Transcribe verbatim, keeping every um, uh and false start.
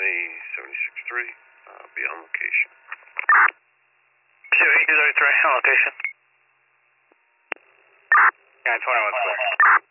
A seventy-six three, uh, be on location. Pursuit eight two three, on location. nine twenty-one, sir.